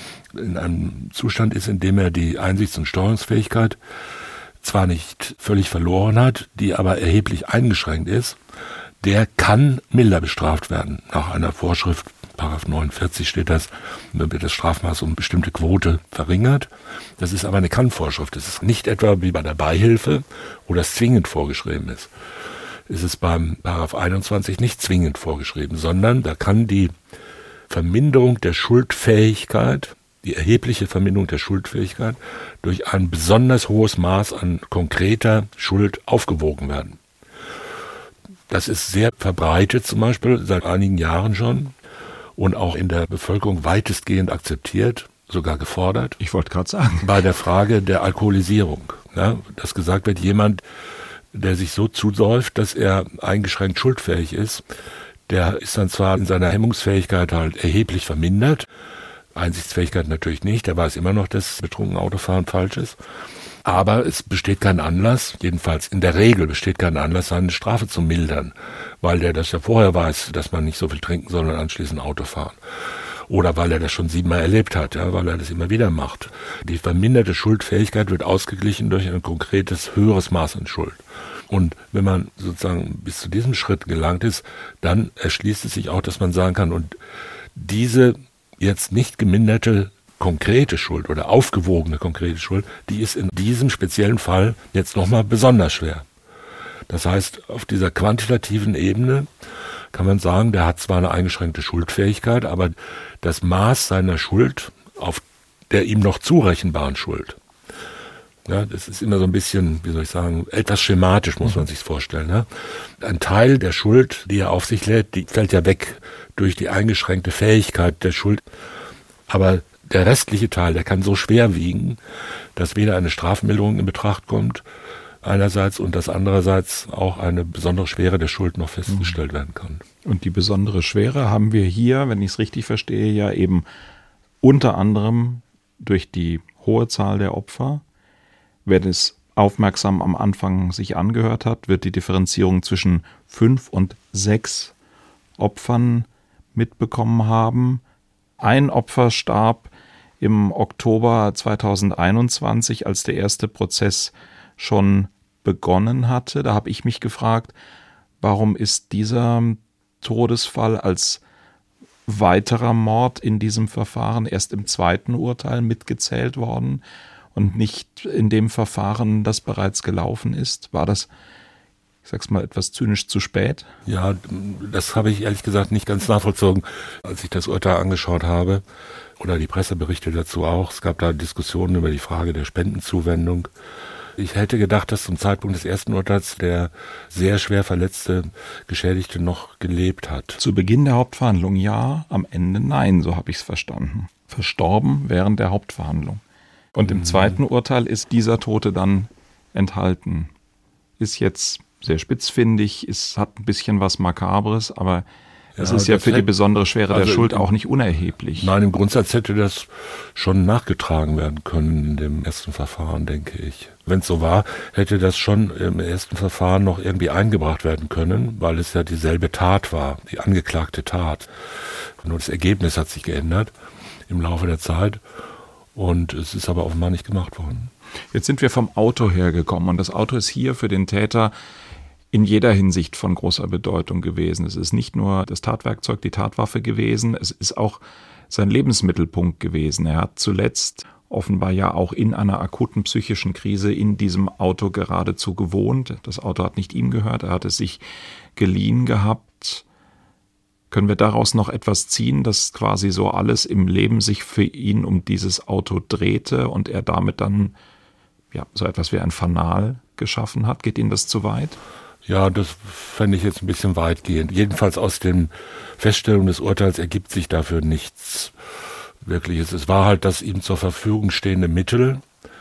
in einem Zustand ist, in dem er die Einsichts- und Steuerungsfähigkeit zwar nicht völlig verloren hat, die aber erheblich eingeschränkt ist, der kann milder bestraft werden. Nach einer Vorschrift, § 49 steht das, wird das Strafmaß um eine bestimmte Quote verringert. Das ist aber eine Kann-Vorschrift. Das ist nicht etwa wie bei der Beihilfe, wo das zwingend vorgeschrieben ist. Ist es beim § 21 nicht zwingend vorgeschrieben, sondern da kann die Verminderung der Schuldfähigkeit, die erhebliche Verminderung der Schuldfähigkeit durch ein besonders hohes Maß an konkreter Schuld aufgewogen werden. Das ist sehr verbreitet, zum Beispiel seit einigen Jahren schon und auch in der Bevölkerung weitestgehend akzeptiert, sogar gefordert. Ich wollte gerade sagen. Bei der Frage der Alkoholisierung. Ja, dass gesagt wird, jemand, der sich so zusäuft, dass er eingeschränkt schuldfähig ist, der ist dann zwar in seiner Hemmungsfähigkeit halt erheblich vermindert, Einsichtsfähigkeit natürlich nicht, der weiß immer noch, dass betrunken Autofahren falsch ist. Aber es besteht kein Anlass, jedenfalls in der Regel besteht kein Anlass, seine Strafe zu mildern, weil der das ja vorher weiß, dass man nicht so viel trinken soll und anschließend Auto fahren. Oder weil er das schon 7-mal erlebt hat, ja, weil er das immer wieder macht. Die verminderte Schuldfähigkeit wird ausgeglichen durch ein konkretes, höheres Maß an Schuld. Und wenn man sozusagen bis zu diesem Schritt gelangt ist, dann erschließt es sich auch, dass man sagen kann, und diese jetzt nicht geminderte konkrete Schuld oder aufgewogene konkrete Schuld, die ist in diesem speziellen Fall jetzt nochmal besonders schwer. Das heißt, auf dieser quantitativen Ebene kann man sagen, der hat zwar eine eingeschränkte Schuldfähigkeit, aber das Maß seiner Schuld auf der ihm noch zurechenbaren Schuld, ja, das ist immer so ein bisschen, wie soll ich sagen, etwas schematisch muss man sich vorstellen. Ja. Ein Teil der Schuld, die er auf sich lädt, die fällt ja weg durch die eingeschränkte Fähigkeit der Schuld. Aber der restliche Teil, der kann so schwer wiegen, dass weder eine Strafmilderung in Betracht kommt, einerseits, und dass andererseits auch eine besondere Schwere der Schuld noch festgestellt werden kann. Und die besondere Schwere haben wir hier, wenn ich es richtig verstehe, ja eben unter anderem durch die hohe Zahl der Opfer. Wer es aufmerksam am Anfang sich angehört hat, wird die Differenzierung zwischen 5 und 6 Opfern mitbekommen haben. Ein Opfer starb im Oktober 2021, als der erste Prozess schon begonnen hatte. Da habe ich mich gefragt, warum ist dieser Todesfall als weiterer Mord in diesem Verfahren erst im zweiten Urteil mitgezählt worden und nicht in dem Verfahren, das bereits gelaufen ist? War das, ich sag's mal etwas zynisch, zu spät? Ja, das habe ich ehrlich gesagt nicht ganz nachvollzogen, als ich das Urteil angeschaut habe. Oder die Presseberichte dazu auch. Es gab da Diskussionen über die Frage der Spendenzuwendung. Ich hätte gedacht, dass zum Zeitpunkt des ersten Urteils der sehr schwer verletzte Geschädigte noch gelebt hat. Zu Beginn der Hauptverhandlung ja, am Ende nein, so habe ich es verstanden. Verstorben während der Hauptverhandlung. Und im zweiten Urteil ist dieser Tote dann enthalten. Ist jetzt sehr spitzfindig, hat ein bisschen was Makabres, aber es ist ja für die besondere Schwere der Schuld auch nicht unerheblich. Nein, im Grundsatz hätte das schon nachgetragen werden können in dem ersten Verfahren, denke ich. Wenn es so war, hätte das schon im ersten Verfahren noch irgendwie eingebracht werden können, weil es ja dieselbe Tat war, die angeklagte Tat. Nur das Ergebnis hat sich geändert im Laufe der Zeit und es ist aber offenbar nicht gemacht worden. Jetzt sind wir vom Auto hergekommen und das Auto ist hier für den Täter in jeder Hinsicht von großer Bedeutung gewesen. Es ist nicht nur das Tatwerkzeug, die Tatwaffe gewesen, es ist auch sein Lebensmittelpunkt gewesen. Er hat zuletzt offenbar ja auch in einer akuten psychischen Krise in diesem Auto geradezu gewohnt. Das Auto hat nicht ihm gehört, er hat es sich geliehen gehabt. Können wir daraus noch etwas ziehen, dass quasi so alles im Leben sich für ihn um dieses Auto drehte und er damit dann ja so etwas wie ein Fanal geschaffen hat? Geht Ihnen das zu weit? Ja, das fände ich jetzt ein bisschen weitgehend. Jedenfalls aus den Feststellungen des Urteils ergibt sich dafür nichts Wirkliches. Es war halt das ihm zur Verfügung stehende Mittel.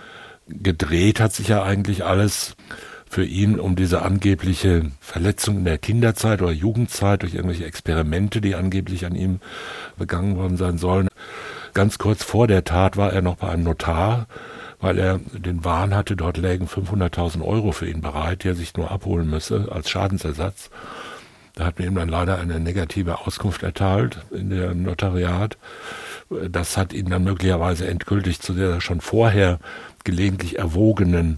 Gedreht hat sich ja eigentlich alles für ihn um diese angebliche Verletzung in der Kinderzeit oder Jugendzeit durch irgendwelche Experimente, die angeblich an ihm begangen worden sein sollen. Ganz kurz vor der Tat war er noch bei einem Notar, weil er den Wahn hatte, dort lägen 500.000 € für ihn bereit, die er sich nur abholen müsse als Schadensersatz. Da hat mir ihm dann leider eine negative Auskunft erteilt in der Notariat. Das hat ihn dann möglicherweise endgültig zu der schon vorher gelegentlich erwogenen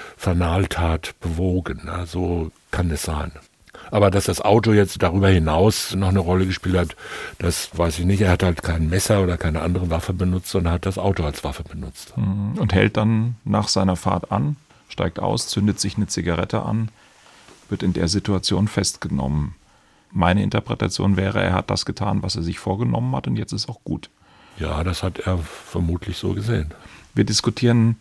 Fanaltat bewogen. So kann es sein. Aber dass das Auto jetzt darüber hinaus noch eine Rolle gespielt hat, das weiß ich nicht. Er hat halt kein Messer oder keine andere Waffe benutzt, sondern hat das Auto als Waffe benutzt. Und hält dann nach seiner Fahrt an, steigt aus, zündet sich eine Zigarette an, wird in der Situation festgenommen. Meine Interpretation wäre, er hat das getan, was er sich vorgenommen hat und jetzt ist auch gut. Ja, das hat er vermutlich so gesehen. Wir diskutieren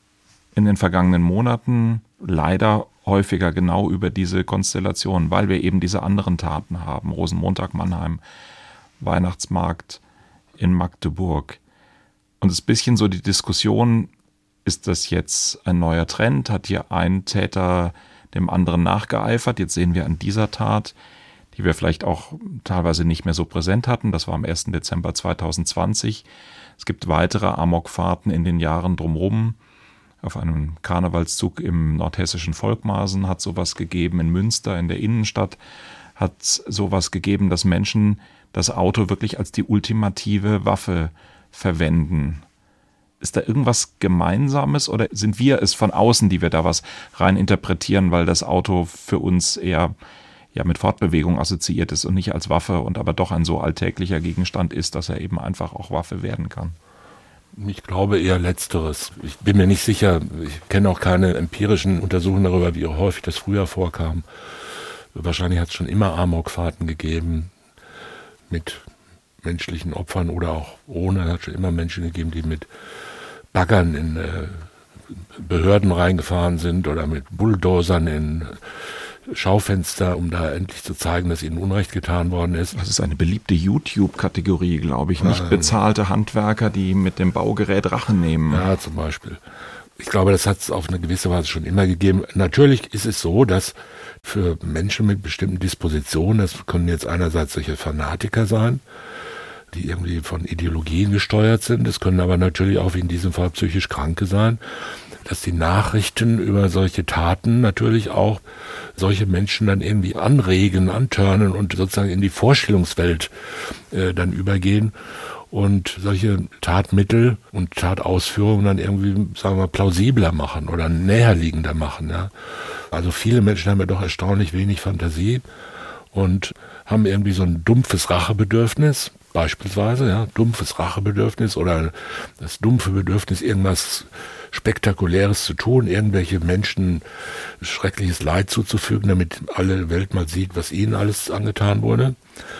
in den vergangenen Monaten leider häufiger genau über diese Konstellation, weil wir eben diese anderen Taten haben. Rosenmontag Mannheim, Weihnachtsmarkt in Magdeburg. Und es ist ein bisschen so die Diskussion, ist das jetzt ein neuer Trend? Hat hier ein Täter dem anderen nachgeeifert? Jetzt sehen wir an dieser Tat, die wir vielleicht auch teilweise nicht mehr so präsent hatten. Das war am 1. Dezember 2020. Es gibt weitere Amokfahrten in den Jahren drumherum. Auf einem Karnevalszug im nordhessischen Volkmarsen hat sowas gegeben, in Münster in der Innenstadt hat sowas gegeben, dass Menschen das Auto wirklich als die ultimative Waffe verwenden. Ist da irgendwas Gemeinsames oder sind wir es von außen, die wir da was rein interpretieren, weil das Auto für uns eher mit Fortbewegung assoziiert ist und nicht als Waffe und aber doch ein so alltäglicher Gegenstand ist, dass er eben einfach auch Waffe werden kann? Ich glaube eher Letzteres. Ich bin mir nicht sicher, ich kenne auch keine empirischen Untersuchungen darüber, wie häufig das früher vorkam. Wahrscheinlich hat es schon immer Amokfahrten gegeben mit menschlichen Opfern oder auch ohne. Es hat schon immer Menschen gegeben, die mit Baggern in Behörden reingefahren sind oder mit Bulldozern in Schaufenster, um da endlich zu zeigen, dass ihnen Unrecht getan worden ist. Das ist eine beliebte YouTube-Kategorie, glaube ich. Nicht bezahlte Handwerker, die mit dem Baugerät Rache nehmen. Ja, zum Beispiel. Ich glaube, das hat es auf eine gewisse Weise schon immer gegeben. Natürlich ist es so, dass für Menschen mit bestimmten Dispositionen, das können jetzt einerseits solche Fanatiker sein, die irgendwie von Ideologien gesteuert sind. Es können aber natürlich auch, wie in diesem Fall, psychisch Kranke sein, dass die Nachrichten über solche Taten natürlich auch solche Menschen dann irgendwie anregen, antörnen und sozusagen in die Vorstellungswelt dann übergehen und solche Tatmittel und Tatausführungen dann irgendwie, sagen wir mal, plausibler machen oder näherliegender machen. Ja. Also viele Menschen haben ja doch erstaunlich wenig Fantasie und haben irgendwie so ein dumpfes Rachebedürfnis, beispielsweise, ja, dumpfes Rachebedürfnis oder das dumpfe Bedürfnis, irgendwas Spektakuläres zu tun, irgendwelche Menschen schreckliches Leid zuzufügen, damit alle Welt mal sieht, was ihnen alles angetan wurde.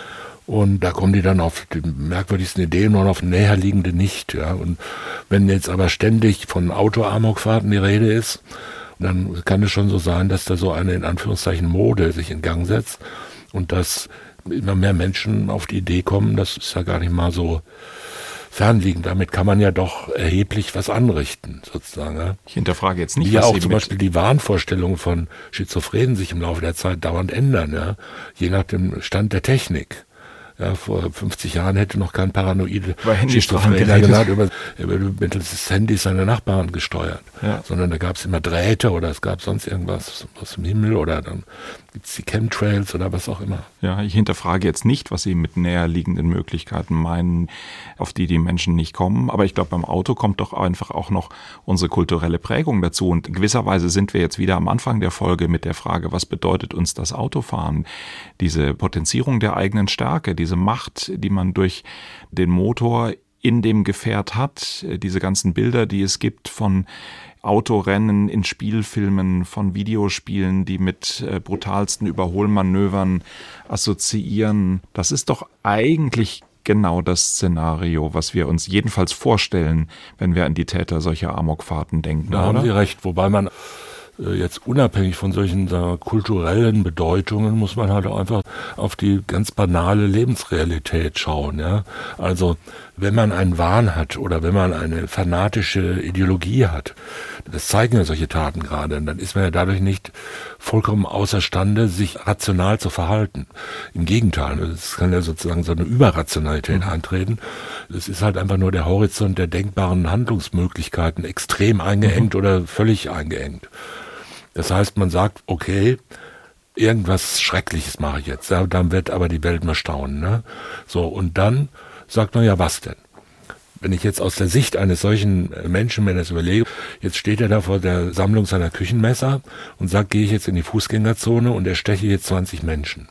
Und da kommen die dann auf die merkwürdigsten Ideen und auf näherliegende nicht. Ja. Und wenn jetzt aber ständig von Auto-Amokfahrten die Rede ist, dann kann es schon so sein, dass da so eine, in Anführungszeichen, Mode sich in Gang setzt und dass immer mehr Menschen auf die Idee kommen, das ist ja gar nicht mal so fernliegend. Damit kann man ja doch erheblich was anrichten, sozusagen. Ja. Ich hinterfrage jetzt nicht, wie was auch Sie zum Beispiel die Wahnvorstellungen von Schizophrenen sich im Laufe der Zeit dauernd ändern, ja, je nach dem Stand der Technik. Ja, vor 50 Jahren hätte noch kein paranoide Schizophrener genannt, mittels des Handys seine Nachbarn gesteuert. Ja. Sondern da gab es immer Drähte oder es gab sonst irgendwas aus dem Himmel oder dann gibt es die Chemtrails oder was auch immer. Ja, ich hinterfrage jetzt nicht, was Sie mit näherliegenden Möglichkeiten meinen, auf die Menschen nicht kommen. Aber ich glaube, beim Auto kommt doch einfach auch noch unsere kulturelle Prägung dazu. Und in gewisser Weise sind wir jetzt wieder am Anfang der Folge mit der Frage, was bedeutet uns das Autofahren? Diese Potenzierung der eigenen Stärke, diese Macht, die man durch den Motor in dem Gefährt hat, diese ganzen Bilder, die es gibt von Autorennen in Spielfilmen, von Videospielen, die mit brutalsten Überholmanövern assoziieren. Das ist doch eigentlich genau das Szenario, was wir uns jedenfalls vorstellen, wenn wir an die Täter solcher Amokfahrten denken. Da haben Sie recht, wobei man jetzt unabhängig von solchen kulturellen Bedeutungen muss man halt auch einfach auf die ganz banale Lebensrealität schauen. Ja? Also wenn man einen Wahn hat oder wenn man eine fanatische Ideologie hat, das zeigen ja solche Taten gerade, dann ist man ja dadurch nicht vollkommen außerstande, sich rational zu verhalten. Im Gegenteil, es kann ja sozusagen so eine Überrationalität eintreten. Es ist halt einfach nur der Horizont der denkbaren Handlungsmöglichkeiten extrem eingeengt oder völlig eingeengt. Das heißt, man sagt, okay, irgendwas Schreckliches mache ich jetzt, ja, dann wird aber die Welt mal staunen. Ne? So, und dann sagt man, ja, was denn? Wenn ich jetzt aus der Sicht eines solchen Menschen mir das überlege, jetzt steht er da vor der Sammlung seiner Küchenmesser und sagt, gehe ich jetzt in die Fußgängerzone und ersteche jetzt 20 Menschen.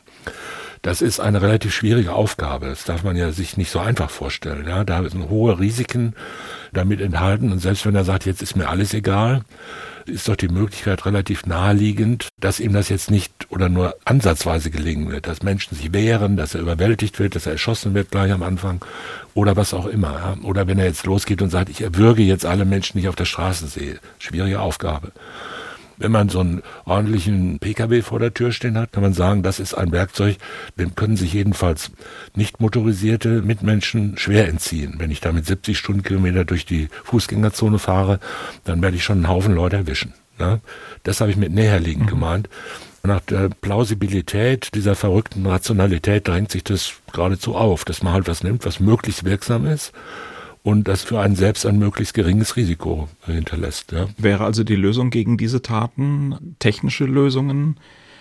Das ist eine relativ schwierige Aufgabe. Das darf man ja sich nicht so einfach vorstellen. Ja? Da sind hohe Risiken damit enthalten. Und selbst wenn er sagt, jetzt ist mir alles egal, ist doch die Möglichkeit relativ naheliegend, dass ihm das jetzt nicht oder nur ansatzweise gelingen wird. Dass Menschen sich wehren, dass er überwältigt wird, dass er erschossen wird gleich am Anfang oder was auch immer. Ja? Oder wenn er jetzt losgeht und sagt, ich erwürge jetzt alle Menschen, die ich auf der Straße sehe. Schwierige Aufgabe. Wenn man so einen ordentlichen PKW vor der Tür stehen hat, kann man sagen, das ist ein Werkzeug, dem können sich jedenfalls nicht motorisierte Mitmenschen schwer entziehen. Wenn ich da mit 70 Stundenkilometer durch die Fußgängerzone fahre, dann werde ich schon einen Haufen Leute erwischen. Ja? Das habe ich mit näherliegend gemeint. Nach der Plausibilität dieser verrückten Rationalität drängt sich das geradezu auf, dass man halt was nimmt, was möglichst wirksam ist. Und das für einen selbst ein möglichst geringes Risiko hinterlässt. Ja. Wäre also die Lösung gegen diese Taten technische Lösungen,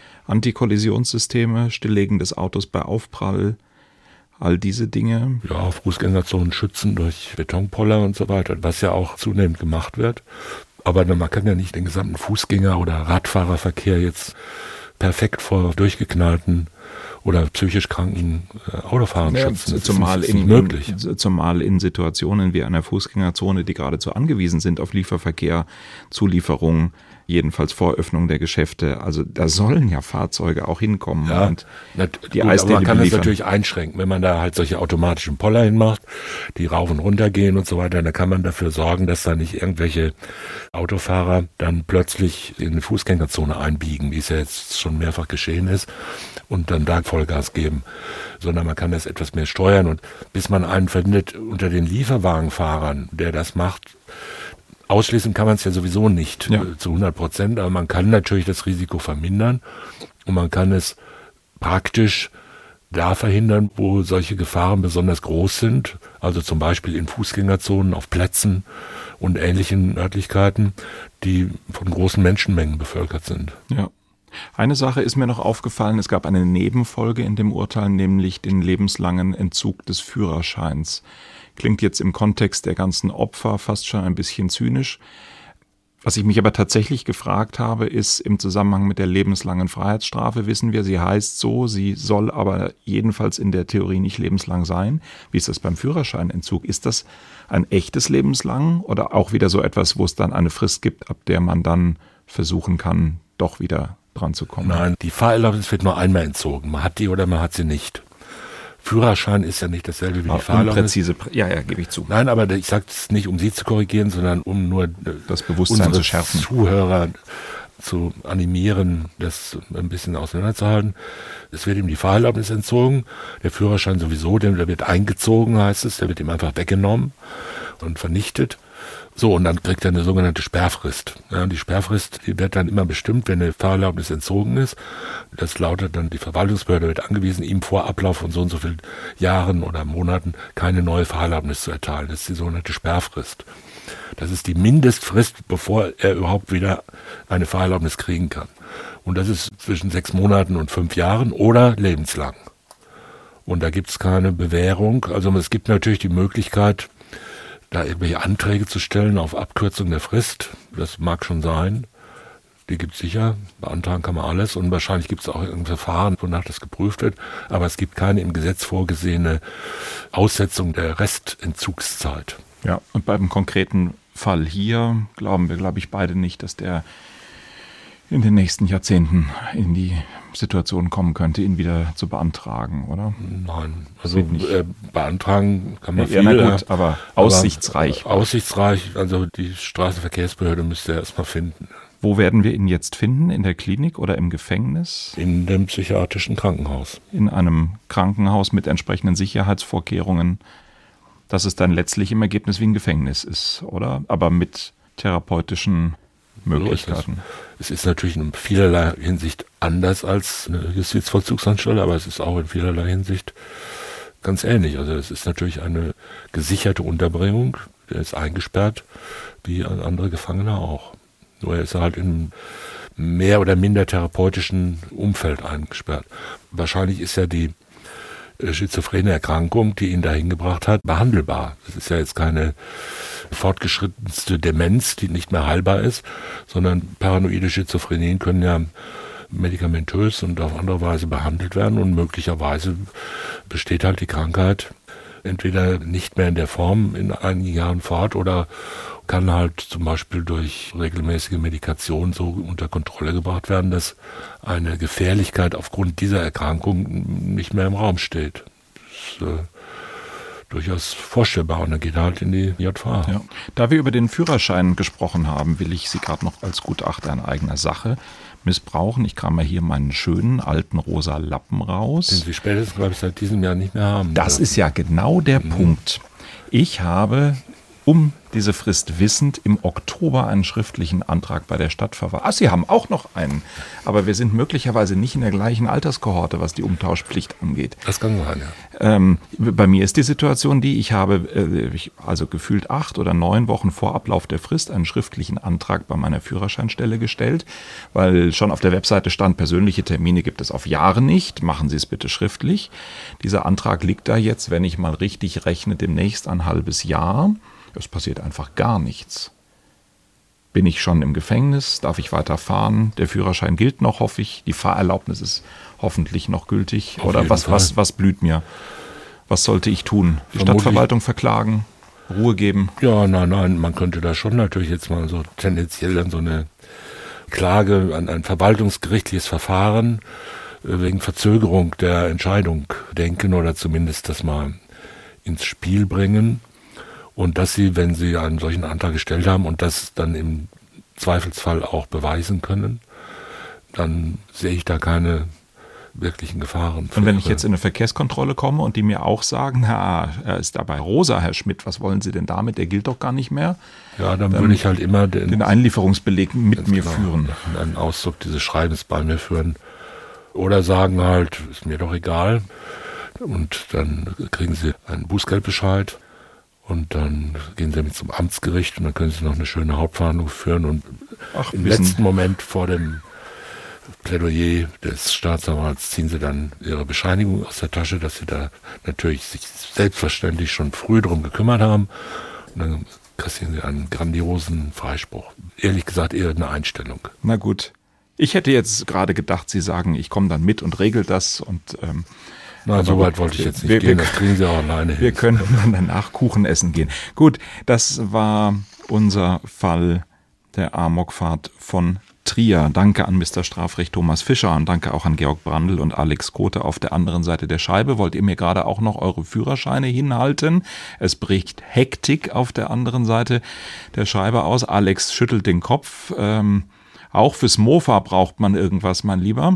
Antikollisionssysteme, Stilllegen des Autos bei Aufprall, all diese Dinge? Ja, Fußgängerzonen schützen durch Betonpoller und so weiter, was ja auch zunehmend gemacht wird. Aber man kann ja nicht den gesamten Fußgänger- oder Radfahrerverkehr jetzt perfekt vor durchgeknallten oder psychisch kranken Autofahrern schützen. Das zumal ist nicht möglich. Zumal in Situationen wie einer Fußgängerzone, die geradezu angewiesen sind auf Lieferverkehr, Zulieferung, jedenfalls vor Öffnung der Geschäfte. Also da sollen ja Fahrzeuge auch hinkommen. Ja, und die Eisdiele man kann das natürlich einschränken. Wenn man da halt solche automatischen Poller hinmacht, die rauf und runter gehen und so weiter, dann kann man dafür sorgen, dass da nicht irgendwelche Autofahrer dann plötzlich in eine Fußgängerzone einbiegen, wie es ja jetzt schon mehrfach geschehen ist, und dann da Vollgas geben. Sondern man kann das etwas mehr steuern. Und bis man einen findet unter den Lieferwagenfahrern, der das macht, ausschließen kann man es ja sowieso nicht zu 100%, aber man kann natürlich das Risiko vermindern und man kann es praktisch da verhindern, wo solche Gefahren besonders groß sind, also zum Beispiel in Fußgängerzonen, auf Plätzen und ähnlichen Örtlichkeiten, die von großen Menschenmengen bevölkert sind. Ja. Eine Sache ist mir noch aufgefallen, es gab eine Nebenfolge in dem Urteil, nämlich den lebenslangen Entzug des Führerscheins. Klingt jetzt im Kontext der ganzen Opfer fast schon ein bisschen zynisch. Was ich mich aber tatsächlich gefragt habe, ist im Zusammenhang mit der lebenslangen Freiheitsstrafe, wissen wir, sie heißt so, sie soll aber jedenfalls in der Theorie nicht lebenslang sein. Wie ist das beim Führerscheinentzug? Ist das ein echtes lebenslang oder auch wieder so etwas, wo es dann eine Frist gibt, ab der man dann versuchen kann, doch wieder dran zu kommen? Nein, die Fahrerlaubnis wird nur einmal entzogen. Man hat die oder man hat sie nicht. Führerschein ist ja nicht dasselbe wie die Fahrerlaubnis. Ja, gebe ich zu. Nein, aber ich sage es nicht, um Sie zu korrigieren, sondern um nur das Bewusstsein zu schärfen, Zuhörer zu animieren, das ein bisschen auseinanderzuhalten. Es wird ihm die Fahrerlaubnis entzogen, der Führerschein sowieso, der wird eingezogen, heißt es, der wird ihm einfach weggenommen und vernichtet. So, und dann kriegt er eine sogenannte Sperrfrist. Ja, die Sperrfrist, die wird dann immer bestimmt, wenn eine Fahrerlaubnis entzogen ist. Das lautet dann, die Verwaltungsbehörde wird angewiesen, ihm vor Ablauf von so und so vielen Jahren oder Monaten keine neue Fahrerlaubnis zu erteilen. Das ist die sogenannte Sperrfrist. Das ist die Mindestfrist, bevor er überhaupt wieder eine Fahrerlaubnis kriegen kann. Und das ist zwischen 6 Monaten und 5 Jahren oder lebenslang. Und da gibt es keine Bewährung. Also es gibt natürlich die Möglichkeit, da irgendwelche Anträge zu stellen auf Abkürzung der Frist. Das mag schon sein. Die gibt es sicher. Beantragen kann man alles. Und wahrscheinlich gibt es auch irgendein Verfahren, wonach das geprüft wird. Aber es gibt keine im Gesetz vorgesehene Aussetzung der Restentzugszeit. Ja, und beim konkreten Fall hier glauben wir, glaube ich, beide nicht, dass der in den nächsten Jahrzehnten in die Situation kommen könnte, ihn wieder zu beantragen, oder? Nein, also beantragen kann man viel. Ja, gut, aber aussichtsreich. Aussichtsreich, also die Straßenverkehrsbehörde müsste er erstmal finden. Wo werden wir ihn jetzt finden? In der Klinik oder im Gefängnis? In dem psychiatrischen Krankenhaus. In einem Krankenhaus mit entsprechenden Sicherheitsvorkehrungen, dass es dann letztlich im Ergebnis wie ein Gefängnis ist, oder? Aber mit therapeutischen Möglichkeiten. Es ist natürlich in vielerlei Hinsicht anders als eine Justizvollzugsanstalt, aber es ist auch in vielerlei Hinsicht ganz ähnlich. Also es ist natürlich eine gesicherte Unterbringung, der ist eingesperrt, wie andere Gefangene auch. Nur er ist halt in mehr oder minder therapeutischen Umfeld eingesperrt. Wahrscheinlich ist ja die schizophrene Erkrankung, die ihn dahin gebracht hat, behandelbar. Das ist ja jetzt keine fortgeschrittenste Demenz, die nicht mehr heilbar ist, sondern paranoide Schizophrenien können ja medikamentös und auf andere Weise behandelt werden und möglicherweise besteht halt die Krankheit entweder nicht mehr in der Form in einigen Jahren fort oder kann halt zum Beispiel durch regelmäßige Medikation so unter Kontrolle gebracht werden, dass eine Gefährlichkeit aufgrund dieser Erkrankung nicht mehr im Raum steht. Das ist durchaus vorstellbar und dann geht er halt in die JVA. Ja. Da wir über den Führerschein gesprochen haben, will ich Sie gerade noch als Gutachter in eigener Sache missbrauchen. Ich kram mal hier meinen schönen alten rosa Lappen raus. Den Sie spätestens, glaube ich, seit diesem Jahr nicht mehr haben. Das ist ja genau der Punkt. Ich habe um diese Frist wissend im Oktober einen schriftlichen Antrag bei der Stadtverwaltung. Sie haben auch noch einen, aber wir sind möglicherweise nicht in der gleichen Alterskohorte, was die Umtauschpflicht angeht. Das kann sein, ja. Bei mir ist die Situation die, ich habe also gefühlt 8 oder 9 Wochen vor Ablauf der Frist einen schriftlichen Antrag bei meiner Führerscheinstelle gestellt, weil schon auf der Webseite stand, persönliche Termine gibt es auf Jahre nicht, machen Sie es bitte schriftlich. Dieser Antrag liegt da jetzt, wenn ich mal richtig rechne, demnächst ein halbes Jahr. Es passiert einfach gar nichts. Bin ich schon im Gefängnis? Darf ich weiter fahren? Der Führerschein gilt noch, hoffe ich. Die Fahrerlaubnis ist hoffentlich noch gültig. Oder was blüht mir? Was sollte ich tun? Die Stadtverwaltung verklagen? Ruhe geben? Ja, nein, man könnte da schon natürlich jetzt mal so tendenziell an so eine Klage, an ein verwaltungsgerichtliches Verfahren wegen Verzögerung der Entscheidung denken oder zumindest das mal ins Spiel bringen. Und dass Sie, wenn Sie einen solchen Antrag gestellt haben und das dann im Zweifelsfall auch beweisen können, dann sehe ich da keine wirklichen Gefahren. Und wenn ich jetzt in eine Verkehrskontrolle komme und die mir auch sagen, er ist dabei rosa, Herr Schmidt, was wollen Sie denn damit? Der gilt doch gar nicht mehr. Ja, dann würde ich halt immer den Einlieferungsbeleg mit mir führen. Einen Ausdruck dieses Schreibens bei mir führen. Oder sagen halt, ist mir doch egal. Und dann kriegen Sie einen Bußgeldbescheid. Und dann gehen Sie damit zum Amtsgericht und dann können Sie noch eine schöne Hauptverhandlung führen. Und im letzten Moment vor dem Plädoyer des Staatsanwalts ziehen Sie dann Ihre Bescheinigung aus der Tasche, dass Sie da natürlich sich selbstverständlich schon früh drum gekümmert haben. Und dann kassieren Sie einen grandiosen Freispruch. Ehrlich gesagt eher eine Einstellung. Na gut. Ich hätte jetzt gerade gedacht, Sie sagen, ich komme dann mit und regel das. Und nein, so weit wollte ich jetzt nicht gehen. Das kriegen Sie auch alleine hin. Wir können dann danach Kuchen essen gehen. Gut, das war unser Fall der Amokfahrt von Trier. Danke an Mr. Strafrecht Thomas Fischer und danke auch an Georg Brandl und Alex Kote auf der anderen Seite der Scheibe. Wollt ihr mir gerade auch noch eure Führerscheine hinhalten? Es bricht Hektik auf der anderen Seite der Scheibe aus. Alex schüttelt den Kopf. Auch fürs Mofa braucht man irgendwas, mein Lieber.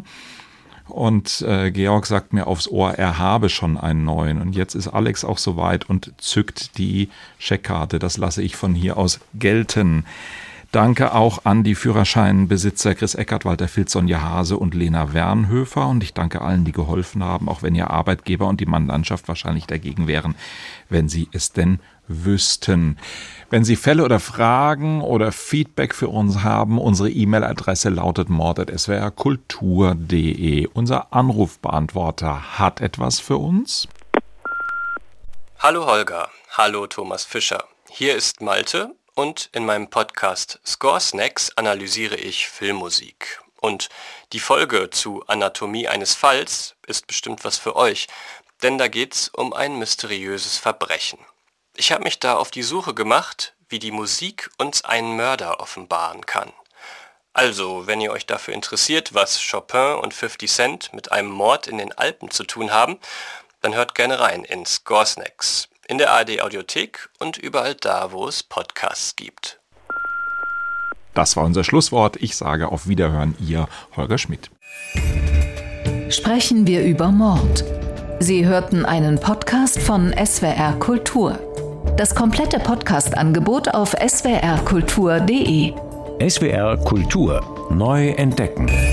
Und Georg sagt mir aufs Ohr, er habe schon einen neuen. Und jetzt ist Alex auch soweit und zückt die Scheckkarte. Das lasse ich von hier aus gelten. Danke auch an die Führerscheinbesitzer Chris Eckert, Walter Filz, Sonja Hase und Lena Wernhöfer. Und ich danke allen, die geholfen haben, auch wenn ihr Arbeitgeber und die Mandantschaft wahrscheinlich dagegen wären, wenn sie es denn wüssten. Wenn Sie Fälle oder Fragen oder Feedback für uns haben, unsere E-Mail-Adresse lautet mord@swrkultur.de. Unser Anrufbeantworter hat etwas für uns. Hallo Holger, hallo Thomas Fischer. Hier ist Malte. Und in meinem Podcast Score Snacks analysiere ich Filmmusik. Und die Folge zu Anatomie eines Falls ist bestimmt was für euch, denn da geht's um ein mysteriöses Verbrechen. Ich habe mich da auf die Suche gemacht, wie die Musik uns einen Mörder offenbaren kann. Also, wenn ihr euch dafür interessiert, was Chopin und 50 Cent mit einem Mord in den Alpen zu tun haben, dann hört gerne rein in Score Snacks. In der ARD-Audiothek und überall da, wo es Podcasts gibt. Das war unser Schlusswort. Ich sage auf Wiederhören, Ihr Holger Schmidt. Sprechen wir über Mord. Sie hörten einen Podcast von SWR Kultur. Das komplette Podcast-Angebot auf swrkultur.de. SWR Kultur neu entdecken.